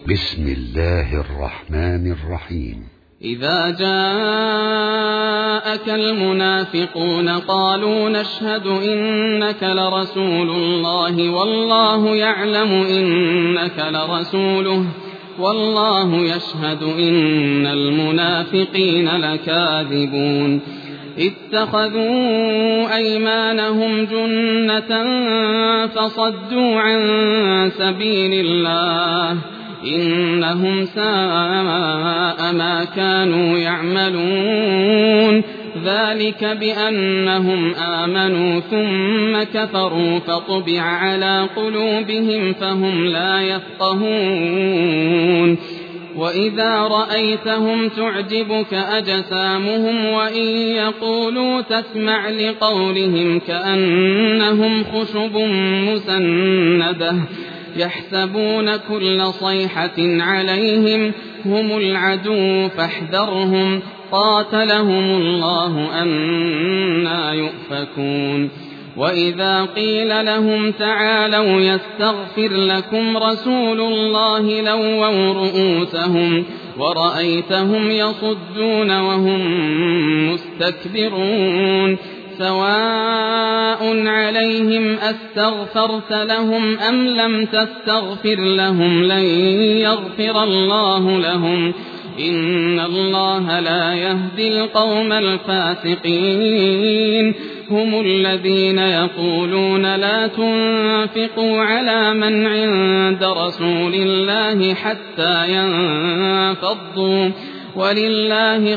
بسم الله الرحمن الرحيم. إذا جاءك المنافقون قالوا نشهد إنك لرسول الله والله يعلم إنك لرسوله والله يشهد إن المنافقين لكاذبون اتخذوا أيمانهم جنة فصدوا عن سبيل الله إنهم ساء ما كانوا يعملون ذلك بأنهم آمنوا ثم كفروا فطبع على قلوبهم فهم لا يفقهون وإذا رأيتهم تعجبك أجسامهم وإن يقولوا تسمع لقولهم كأنهم خشب مسندة يحسبون كل صيحة عليهم هم العدو فاحذرهم قاتلهم الله أنى يؤفكون وإذا قيل لهم تعالوا يستغفر لكم رسول الله لووا رؤوسهم ورأيتهم يصدون وهم مستكبرون سواء عليهم أستغفرت لهم أم لم تستغفر لهم لن يغفر الله لهم إن الله لا يهدي القوم الفاسقين هم الذين يقولون لا تنفقوا على من عند رسول الله حتى ينفضوا ولله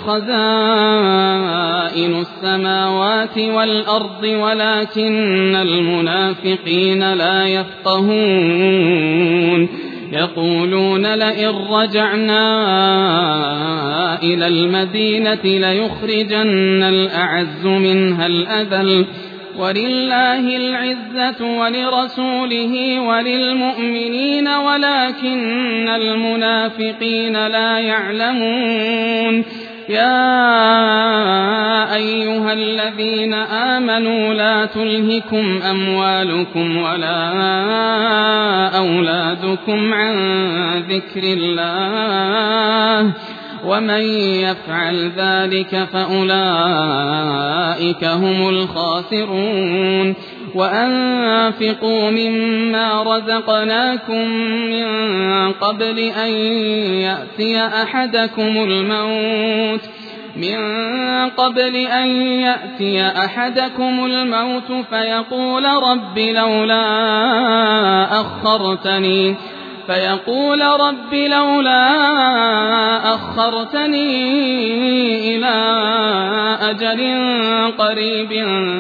خزائن السماوات والأرض ولكن المنافقين لا يفقهون يقولون لئن رجعنا إلى المدينة ليخرجن الأعز منها الأذل ولله العزة ولرسوله وللمؤمنين ولكن المنافقين لا يعلمون يا أيها الذين آمنوا لا تلهكم أموالكم ولا أولادكم عن ذكر الله ومن يفعل ذلك فأولئك هم الخاسرون وأنفقوا مما رزقناكم من قبل أن يأتي أحدكم الموت فيقول رب لولا أخرتني إلى أجل قريب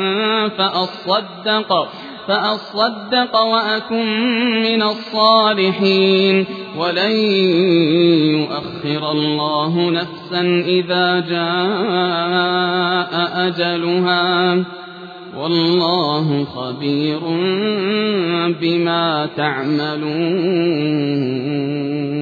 فأصدق وأكن من الصالحين ولن يؤخر الله نفسا إذا جاء أجلها والله خبير بما تعملون.